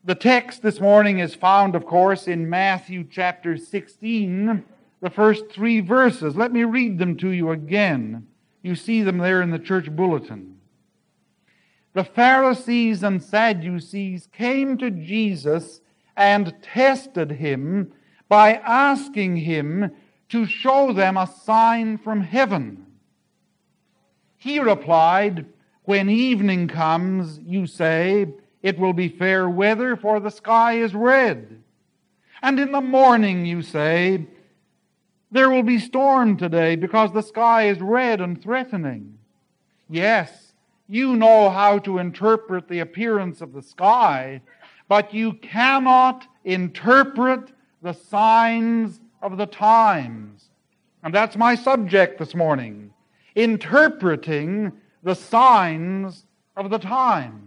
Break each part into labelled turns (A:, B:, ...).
A: The text this morning is found, of course, in Matthew chapter 16, the first 3 verses. Let me read them to you again. You see them there in the church bulletin. The Pharisees and Sadducees came to Jesus and tested him by asking him to show them a sign from heaven. He replied, "When evening comes, you say, 'It will be fair weather, for the sky is red.' And in the morning you say, 'There will be storm today, because the sky is red and threatening.' Yes, you know how to interpret the appearance of the sky, but you cannot interpret the signs of the times." And that's my subject this morning, interpreting the signs of the times.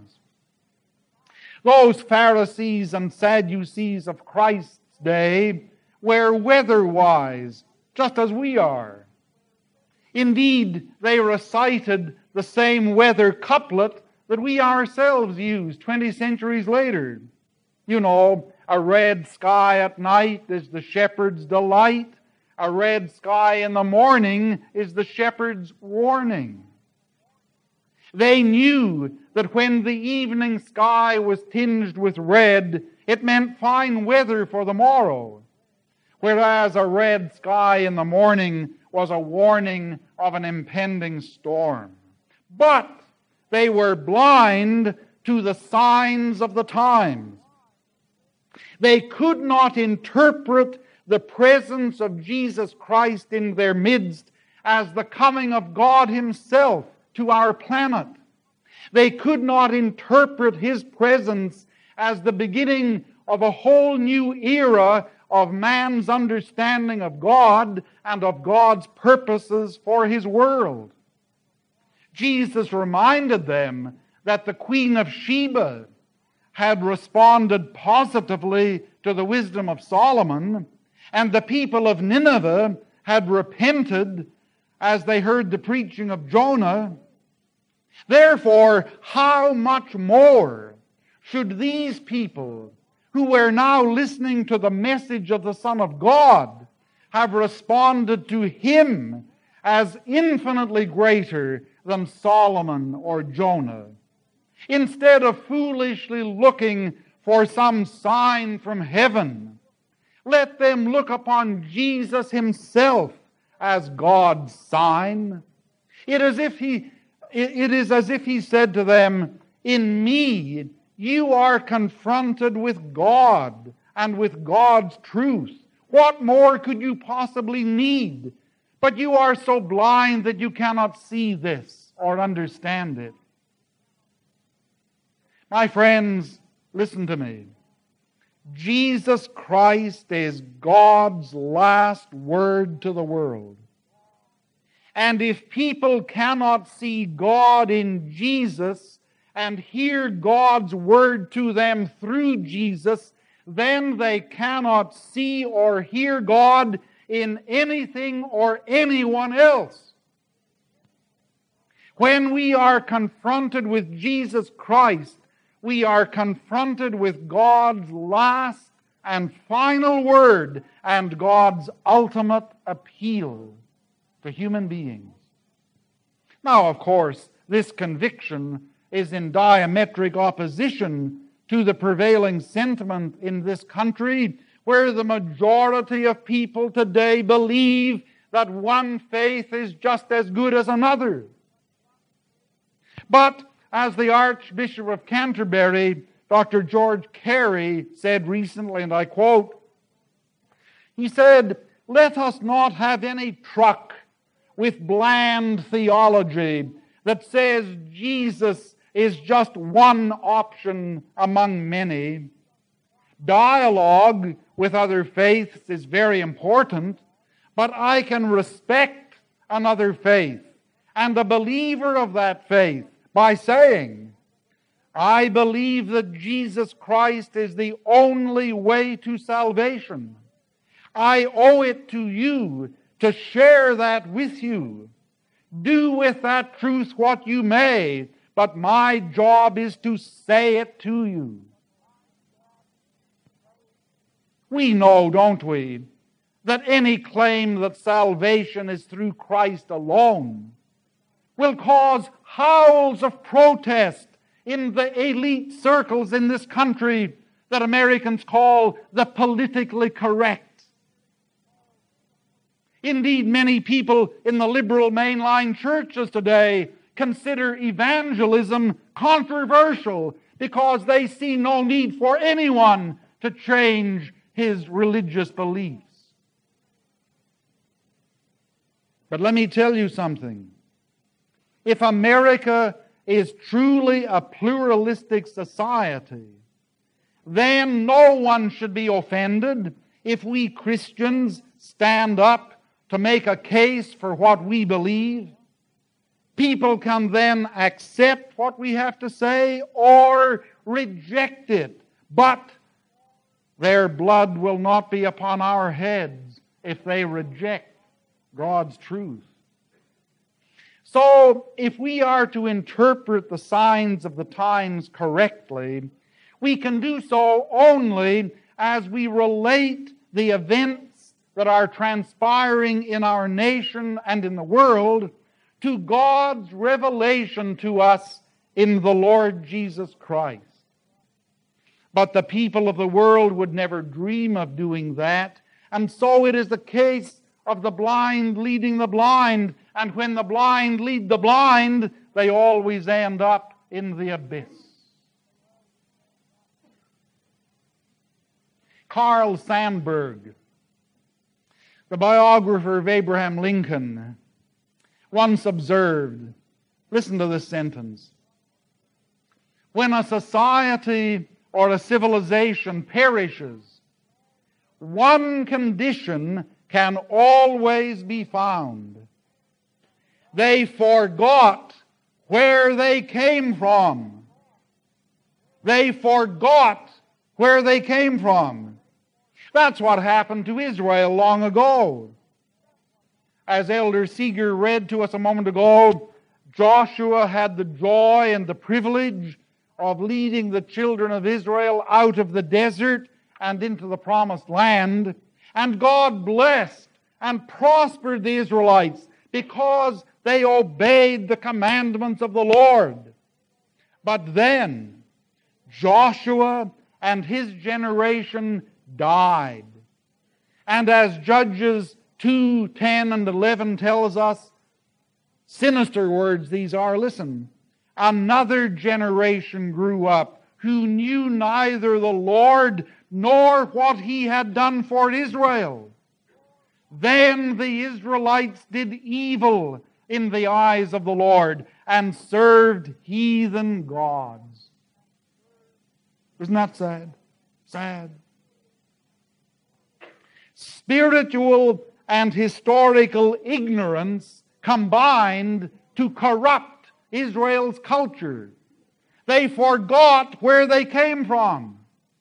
A: Those Pharisees and Sadducees of Christ's day were weather-wise, just as we are. Indeed, they recited the same weather couplet that we ourselves use 20 centuries later. You know, a red sky at night is the shepherd's delight. A red sky in the morning is the shepherd's warning. They knew that when the evening sky was tinged with red, it meant fine weather for the morrow, whereas a red sky in the morning was a warning of an impending storm. But they were blind to the signs of the times. They could not interpret the presence of Jesus Christ in their midst as the coming of God Himself to our planet. They could not interpret His presence as the beginning of a whole new era of man's understanding of God and of God's purposes for His world. Jesus reminded them that the Queen of Sheba had responded positively to the wisdom of Solomon, and the people of Nineveh had repented as they heard the preaching of Jonah. Therefore, how much more should these people, who were now listening to the message of the Son of God, have responded to Him as infinitely greater than Solomon or Jonah? Instead of foolishly looking for some sign from heaven, let them look upon Jesus Himself as God's sign. It is as if He said to them, "In me you are confronted with God and with God's truth. What more could you possibly need? But you are so blind that you cannot see this or understand it." My friends, listen to me. Jesus Christ is God's last word to the world. And if people cannot see God in Jesus and hear God's word to them through Jesus, then they cannot see or hear God in anything or anyone else. When we are confronted with Jesus Christ, we are confronted with God's last and final word and God's ultimate appeal to human beings. Now, of course, this conviction is in diametric opposition to the prevailing sentiment in this country, where the majority of people today believe that one faith is just as good as another. But as the Archbishop of Canterbury, Dr. George Carey, said recently, and I quote, he said, "Let us not have any truck with bland theology that says Jesus is just one option among many. Dialogue with other faiths is very important, but I can respect another faith and a believer of that faith by saying, I believe that Jesus Christ is the only way to salvation. I owe it to you to share that with you. Do with that truth what you may, but my job is to say it to you." We know, don't we, that any claim that salvation is through Christ alone will cause howls of protest in the elite circles in this country that Americans call the politically correct. Indeed, many people in the liberal mainline churches today consider evangelism controversial because they see no need for anyone to change his religious beliefs. But let me tell you something. If America is truly a pluralistic society, then no one should be offended if we Christians stand up to make a case for what we believe. People can then accept what we have to say or reject it, but their blood will not be upon our heads if they reject God's truth. So, if we are to interpret the signs of the times correctly, we can do so only as we relate the events that are transpiring in our nation and in the world to God's revelation to us in the Lord Jesus Christ. But the people of the world would never dream of doing that, and so it is the case of the blind leading the blind, and when the blind lead the blind, they always end up in the abyss. Carl Sandburg, the biographer of Abraham Lincoln, once observed, listen to this sentence, when a society or a civilization perishes, one condition can always be found. They forgot where they came from. They forgot where they came from. That's what happened to Israel long ago. As Elder Seeger read to us a moment ago, Joshua had the joy and the privilege of leading the children of Israel out of the desert and into the promised land. And God blessed and prospered the Israelites because they obeyed the commandments of the Lord. But then Joshua and his generation died. And as Judges 2, 10, and 11 tells us, sinister words these are, listen. Another generation grew up who knew neither the Lord nor what He had done for Israel. Then the Israelites did evil in the eyes of the Lord and served heathen gods. Isn't that sad? Sad. Spiritual and historical ignorance combined to corrupt Israel's culture. They forgot where they came from.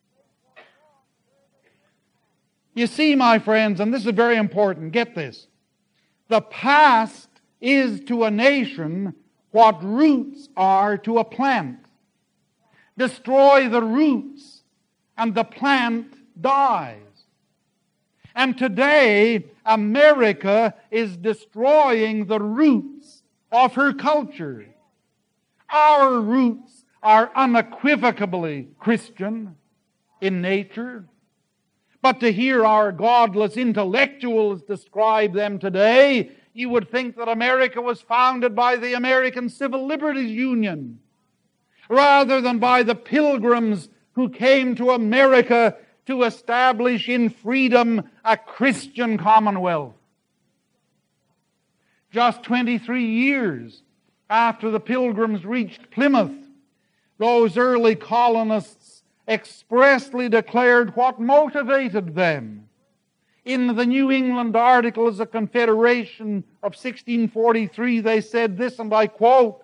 A: You see, my friends, and this is very important, get this. The past is to a nation what roots are to a plant. Destroy the roots, and the plant dies. And today, America is destroying the roots of her culture. Our roots are unequivocally Christian in nature. But to hear our godless intellectuals describe them today, you would think that America was founded by the American Civil Liberties Union, rather than by the pilgrims who came to America to establish in freedom a Christian commonwealth. Just 23 years after the pilgrims reached Plymouth, those early colonists expressly declared what motivated them. In the New England Articles of Confederation of 1643, they said this, and I quote,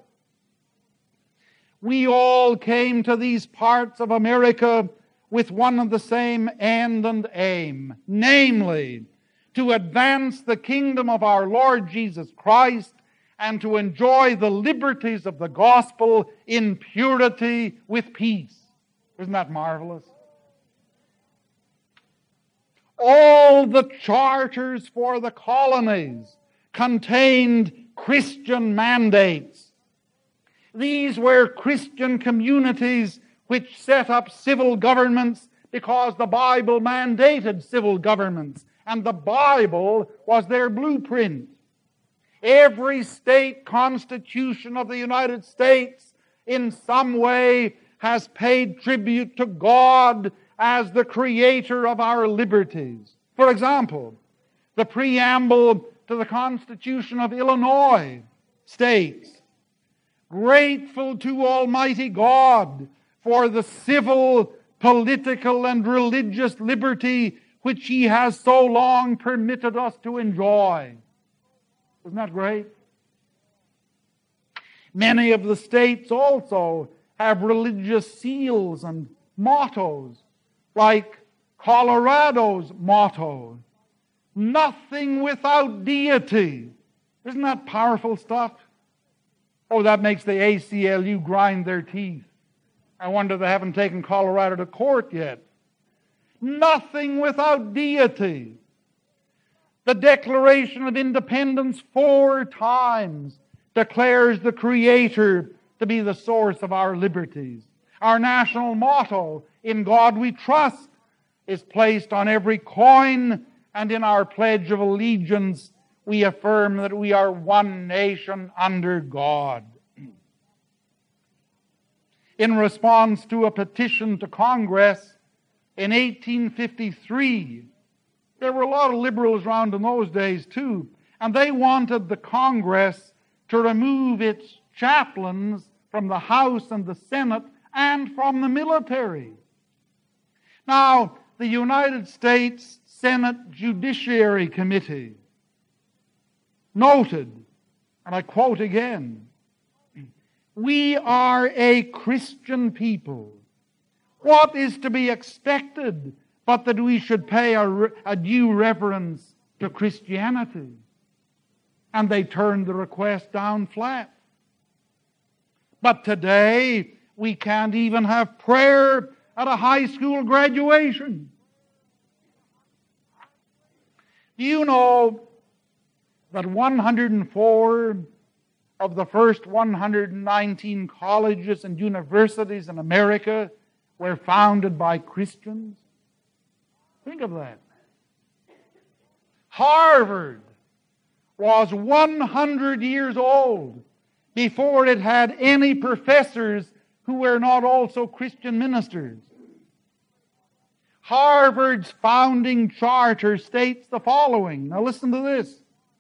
A: "We all came to these parts of America with one and the same end and aim, namely, to advance the kingdom of our Lord Jesus Christ and to enjoy the liberties of the gospel in purity with peace." Isn't that marvelous? All the charters for the colonies contained Christian mandates. These were Christian communities which set up civil governments because the Bible mandated civil governments, and the Bible was their blueprint. Every state constitution of the United States in some way has paid tribute to God as the creator of our liberties. For example, the preamble to the Constitution of Illinois states, "Grateful to Almighty God for the civil, political, and religious liberty which He has so long permitted us to enjoy." Isn't that great? Many of the states also have religious seals and mottos, like Colorado's motto, "Nothing without deity." Isn't that powerful stuff? Oh, that makes the ACLU grind their teeth. I wonder they haven't taken Colorado to court yet. Nothing without deity. The Declaration of Independence 4 times declares the Creator to be the source of our liberties. Our national motto, "In God We Trust," is placed on every coin, and in our Pledge of Allegiance we affirm that we are one nation under God. In response to a petition to Congress in 1853, there were a lot of liberals around in those days too, and they wanted the Congress to remove its chaplains from the House and the Senate and from the military. Now, the United States Senate Judiciary Committee noted, and I quote again, "We are a Christian people. What is to be expected but that we should pay a due reverence to Christianity?" And they turned the request down flat. But today, we can't even have prayer at a high school graduation. Do you know that 104 of the first 119 colleges and universities in America were founded by Christians? Think of that. Harvard was 100 years old before it had any professors who were not also Christian ministers. Harvard's founding charter states the following. Now listen to this.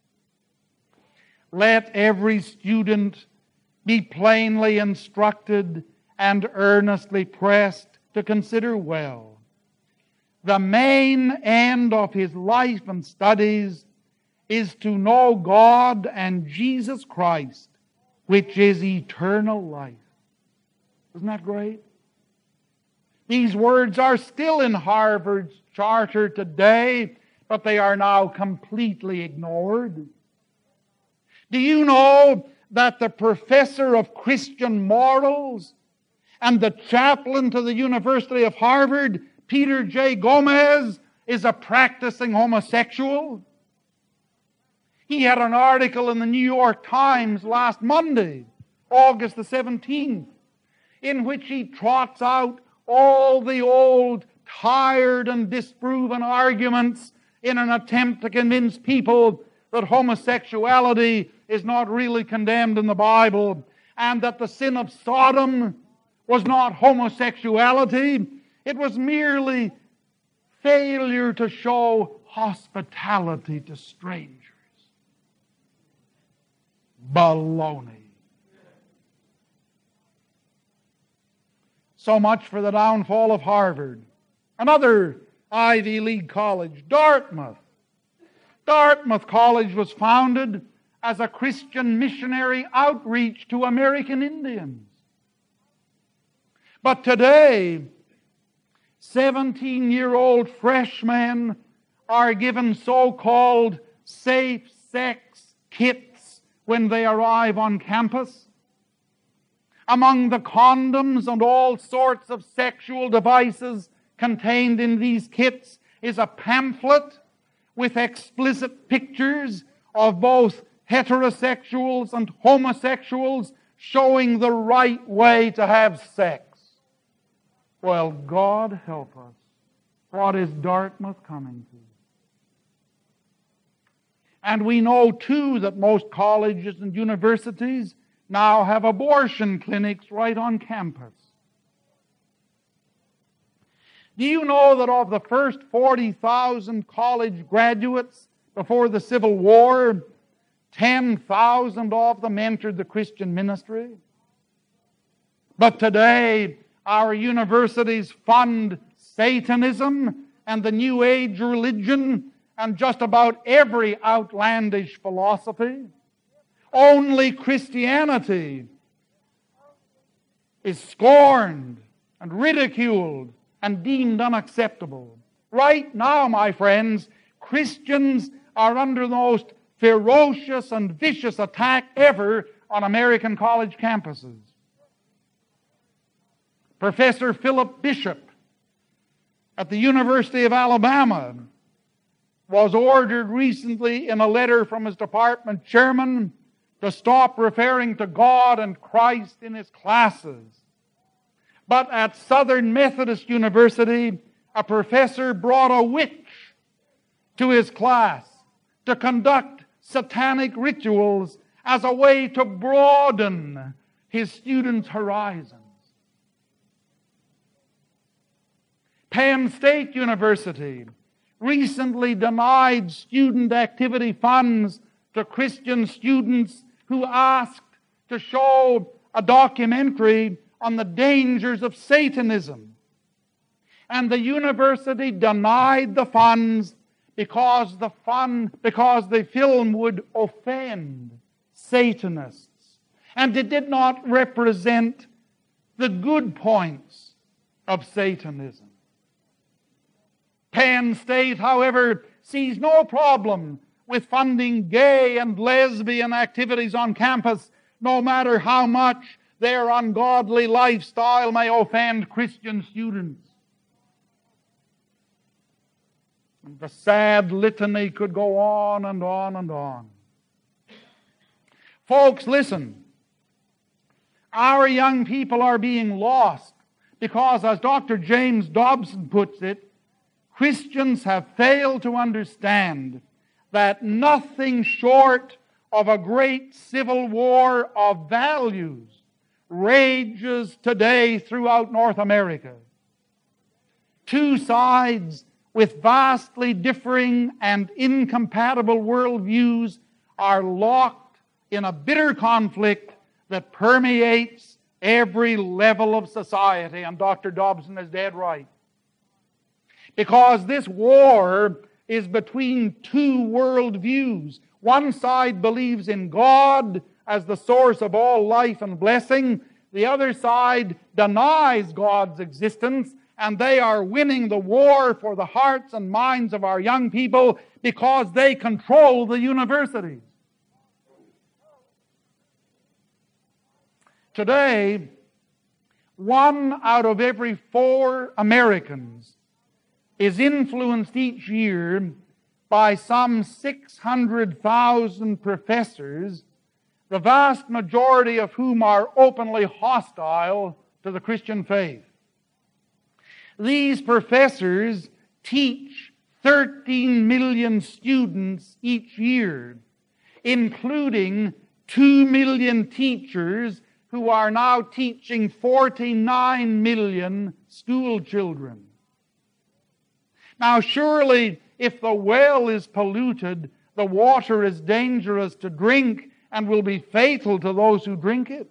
A: "Let every student be plainly instructed and earnestly pressed to consider well the main end of his life and studies is to know God and Jesus Christ, which is eternal life." Isn't that great? These words are still in Harvard's charter today, but they are now completely ignored. Do you know that the professor of Christian morals and the chaplain to the University of Harvard, Peter J. Gomez, is a practicing homosexual? He had an article in the New York Times last Monday, August the 17th, in which he trots out all the old, tired and disproven arguments in an attempt to convince people that homosexuality is not really condemned in the Bible, and that the sin of Sodom was not homosexuality. It was merely failure to show hospitality to strangers. Baloney. So much for the downfall of Harvard. Another Ivy League college, Dartmouth. Dartmouth College was founded as a Christian missionary outreach to American Indians. But today, 17-year-old freshmen are given so-called safe-sex kits when they arrive on campus. Among the condoms and all sorts of sexual devices contained in these kits is a pamphlet with explicit pictures of both heterosexuals and homosexuals showing the right way to have sex. Well, God help us. What is Dartmouth coming to? And we know, too, that most colleges and universities now have abortion clinics right on campus. Do you know that of the first 40,000 college graduates before the Civil War, 10,000 of them entered the Christian ministry? But today, our universities fund Satanism and the New Age religion and just about every outlandish philosophy. Only Christianity is scorned and ridiculed and deemed unacceptable. Right now, my friends, Christians are under the most ferocious and vicious attack ever on American college campuses. Professor Philip Bishop at the University of Alabama was ordered recently in a letter from his department chairman to stop referring to God and Christ in his classes. But at Southern Methodist University, a professor brought a witch to his class to conduct satanic rituals as a way to broaden his students' horizons. Penn State University recently denied student activity funds to Christian students who asked to show a documentary on the dangers of Satanism. And the university denied the funds because the film would offend Satanists. And it did not represent the good points of Satanism. Penn State, however, sees no problem with funding gay and lesbian activities on campus, no matter how much their ungodly lifestyle may offend Christian students. The sad litany could go on and on and on. Folks, listen. Our young people are being lost because, as Dr. James Dobson puts it, Christians have failed to understand that nothing short of a great civil war of values rages today throughout North America. Two sides with vastly differing and incompatible worldviews are locked in a bitter conflict that permeates every level of society. And Dr. Dobson is dead right. Because this war is between two worldviews. One side believes in God as the source of all life and blessing. The other side denies God's existence, and they are winning the war for the hearts and minds of our young people because they control the universities. Today, 1 out of every 4 Americans is influenced each year by some 600,000 professors, the vast majority of whom are openly hostile to the Christian faith. These professors teach 13 million students each year, including 2 million teachers who are now teaching 49 million school children. Now, surely, if the well is polluted, the water is dangerous to drink and will be fatal to those who drink it.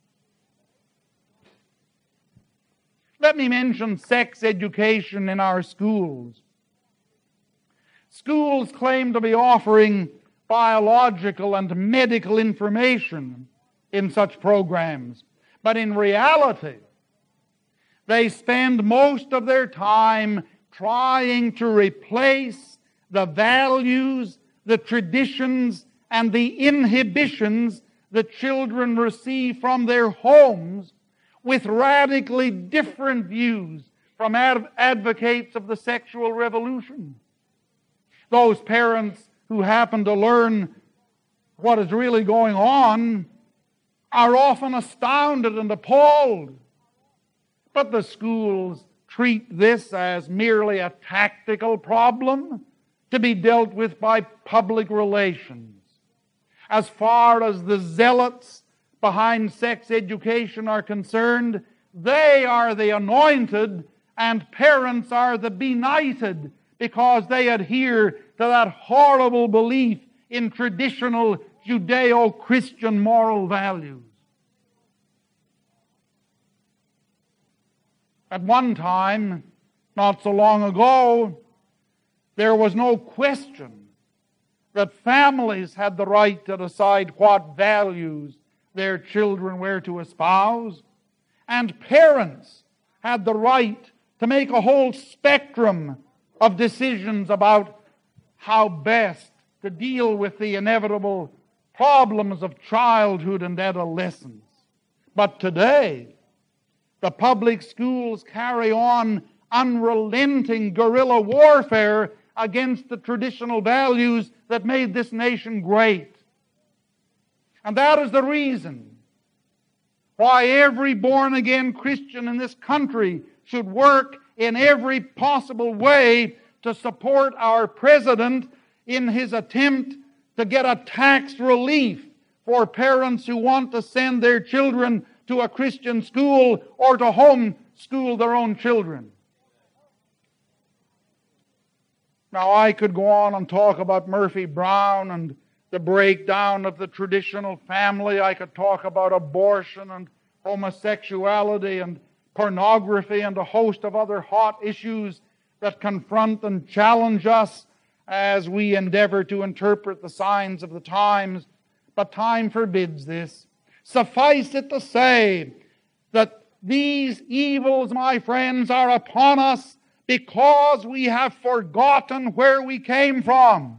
A: Let me mention sex education in our schools. Schools claim to be offering biological and medical information in such programs, but in reality, they spend most of their time trying to replace the values, the traditions, and the inhibitions that children receive from their homes with radically different views from advocates of the sexual revolution. Those parents who happen to learn what is really going on are often astounded and appalled. But the schools treat this as merely a tactical problem to be dealt with by public relations. As far as the zealots behind sex education are concerned, they are the anointed and parents are the benighted because they adhere to that horrible belief in traditional Judeo-Christian moral values. At one time, not so long ago, there was no question that families had the right to decide what values their children were to espouse, and parents had the right to make a whole spectrum of decisions about how best to deal with the inevitable problems of childhood and adolescence. But today, the public schools carry on unrelenting guerrilla warfare against the traditional values that made this nation great. And that is the reason why every born-again Christian in this country should work in every possible way to support our president in his attempt to get a tax relief for parents who want to send their children to a Christian school or to homeschool their own children. Now, I could go on and talk about Murphy Brown and the breakdown of the traditional family. I could talk about abortion and homosexuality and pornography and a host of other hot issues that confront and challenge us as we endeavor to interpret the signs of the times. But time forbids this. Suffice it to say that these evils, my friends, are upon us because we have forgotten where we came from.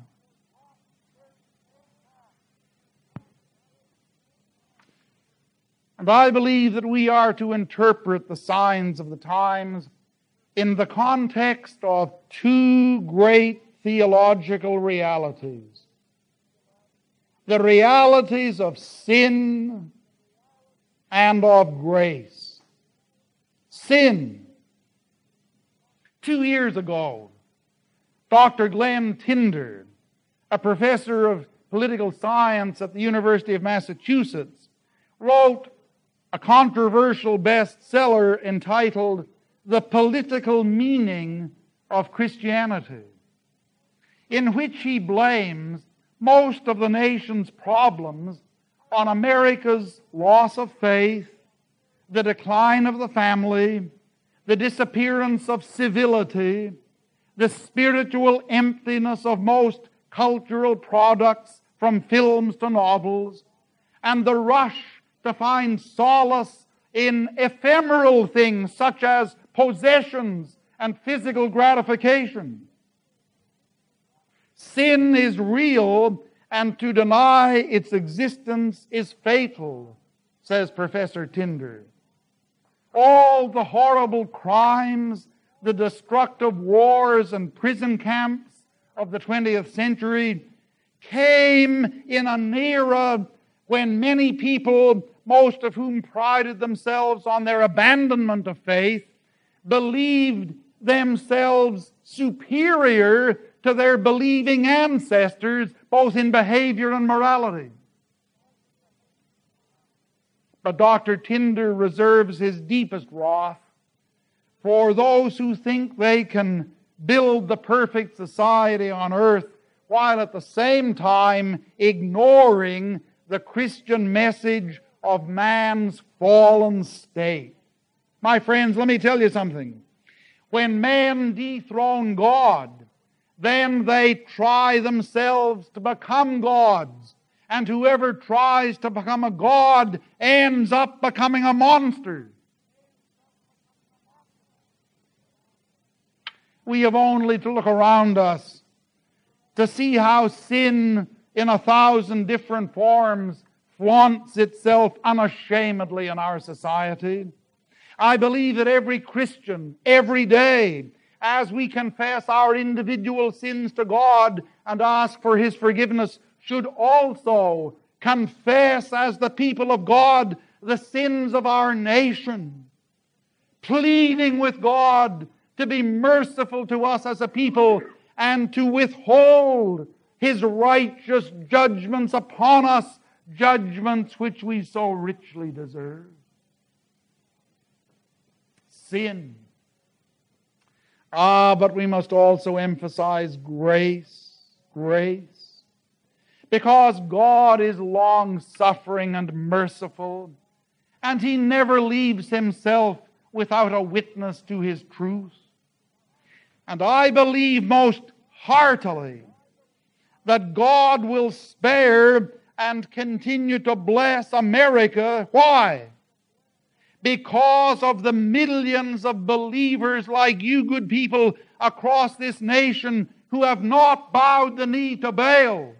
A: And I believe that we are to interpret the signs of the times in the context of two great theological realities. The realities of sin and of grace. Sin. 2 years ago, Dr. Glenn Tinder, a professor of political science at the University of Massachusetts, wrote a controversial bestseller entitled The Political Meaning of Christianity, in which he blames most of the nation's problems on America's loss of faith, the decline of the family, the disappearance of civility, the spiritual emptiness of most cultural products from films to novels, and the rush to find solace in ephemeral things such as possessions and physical gratification. Sin is real, and to deny its existence is fatal, says Professor Tinder. All the horrible crimes, the destructive wars and prison camps of the 20th century came in an era when many people, most of whom prided themselves on their abandonment of faith, believed themselves superior to their believing ancestors, both in behavior and morality. But Dr. Tinder reserves his deepest wrath for those who think they can build the perfect society on earth while at the same time ignoring the Christian message of man's fallen state. My friends, let me tell you something. When men dethrone God, then they try themselves to become gods. And whoever tries to become a god ends up becoming a monster. We have only to look around us to see how sin in 1,000 different forms flaunts itself unashamedly in our society. I believe that every Christian, every day, as we confess our individual sins to God and ask for His forgiveness, should also confess as the people of God the sins of our nation, pleading with God to be merciful to us as a people and to withhold His righteous judgments upon us, judgments which we so richly deserve. Sin. But we must also emphasize grace. Grace. Because God is long-suffering and merciful, and He never leaves Himself without a witness to His truth. And I believe most heartily that God will spare and continue to bless America. Why? Because of the millions of believers like you good people across this nation who have not bowed the knee to Baal.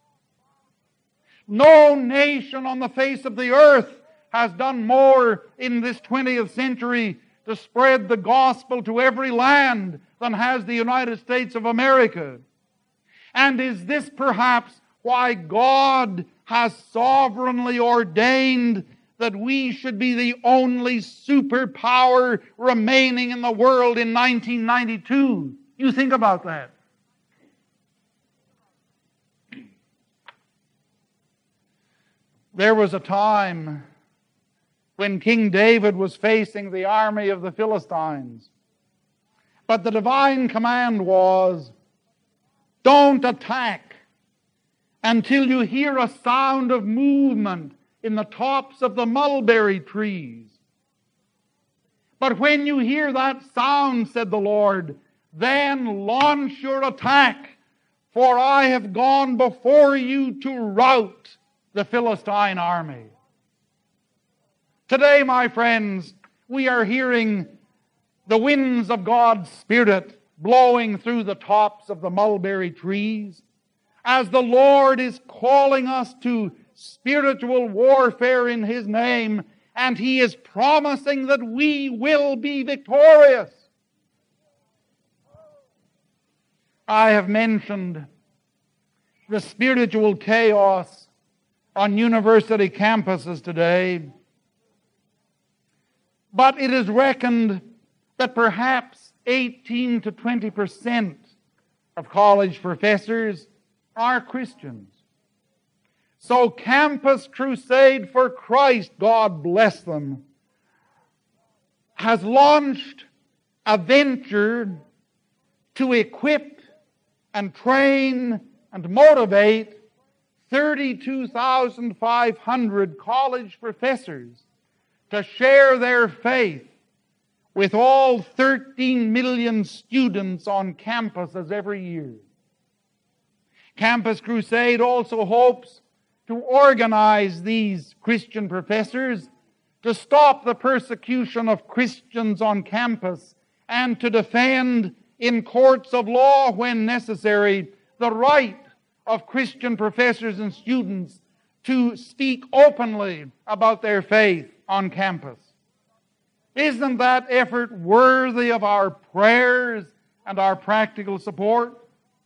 A: No nation on the face of the earth has done more in this 20th century to spread the gospel to every land than has the United States of America. And is this perhaps why God has sovereignly ordained that we should be the only superpower remaining in the world in 1992? You think about that. There was a time when King David was facing the army of the Philistines. But the divine command was, don't attack until you hear a sound of movement in the tops of the mulberry trees. But when you hear that sound, said the Lord, then launch your attack, for I have gone before you to rout the Philistine army. Today, my friends, we are hearing the winds of God's Spirit blowing through the tops of the mulberry trees as the Lord is calling us to spiritual warfare in His name, and He is promising that we will be victorious. I have mentioned the spiritual chaos on university campuses today, but it is reckoned that perhaps 18 to 20% of college professors are Christians. So Campus Crusade for Christ, God bless them, has launched a venture to equip and train and motivate 32,500 college professors to share their faith with all 13 million students on campuses every year. Campus Crusade also hopes to organize these Christian professors to stop the persecution of Christians on campus and to defend in courts of law when necessary the right of Christian professors and students to speak openly about their faith on campus. Isn't that effort worthy of our prayers and our practical support?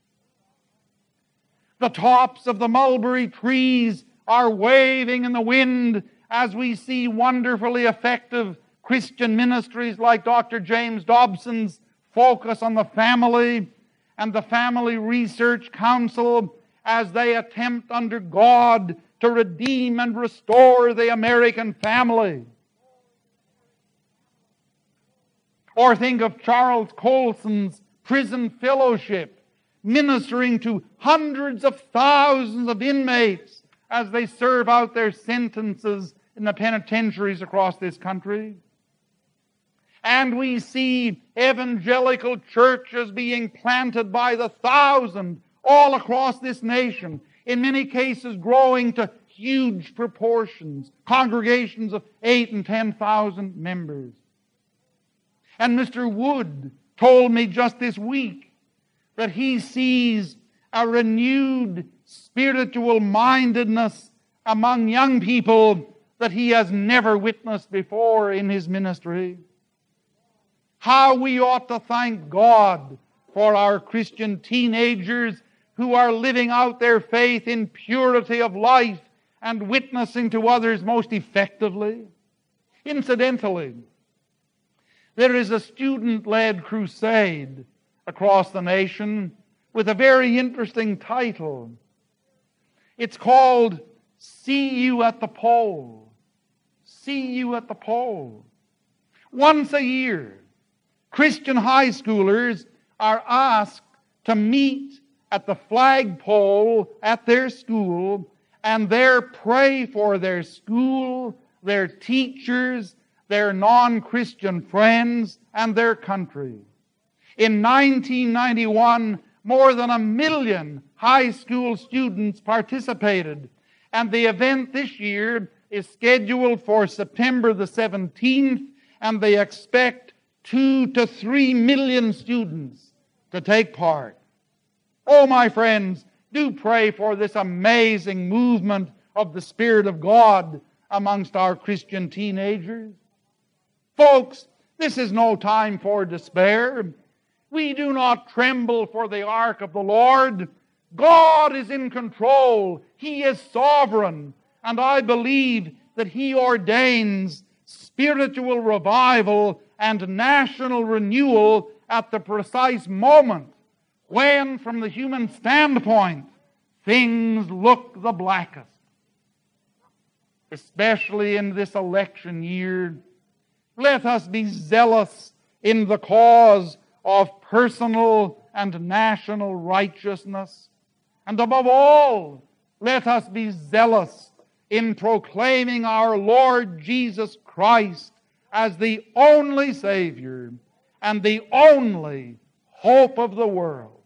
A: The tops of the mulberry trees are waving in the wind as we see wonderfully effective Christian ministries like Dr. James Dobson's focus on the family and the Family Research Council as they attempt under God to redeem and restore the American family. Or think of Charles Colson's prison fellowship, ministering to hundreds of thousands of inmates as they serve out their sentences in the penitentiaries across this country. And we see evangelical churches being planted by the thousand all across this nation, in many cases growing to huge proportions, congregations of 8,000 and 10,000 members. And Mr. Wood told me just this week that he sees a renewed spiritual mindedness among young people that he has never witnessed before in his ministry. How we ought to thank God for our Christian teenagers who are living out their faith in purity of life and witnessing to others most effectively. Incidentally, there is a student-led crusade across the nation with a very interesting title. It's called See You at the Pole. See You at the Pole. Once a year, Christian high schoolers are asked to meet at the flagpole at their school and there pray for their school, their teachers, their non-Christian friends, and their country. In 1991, more than 1 million high school students participated, and the event this year is scheduled for September the 17th, and they expect 2 to 3 million students to take part. Oh, my friends, do pray for this amazing movement of the Spirit of God amongst our Christian teenagers. Folks, this is no time for despair. We do not tremble for the ark of the Lord. God is in control. He is sovereign. And I believe that He ordains spiritual revival and national renewal at the precise moment when, from the human standpoint, things look the blackest. Especially in this election year, let us be zealous in the cause of personal and national righteousness. And above all, let us be zealous in proclaiming our Lord Jesus Christ as the only Savior and the only hope of the world.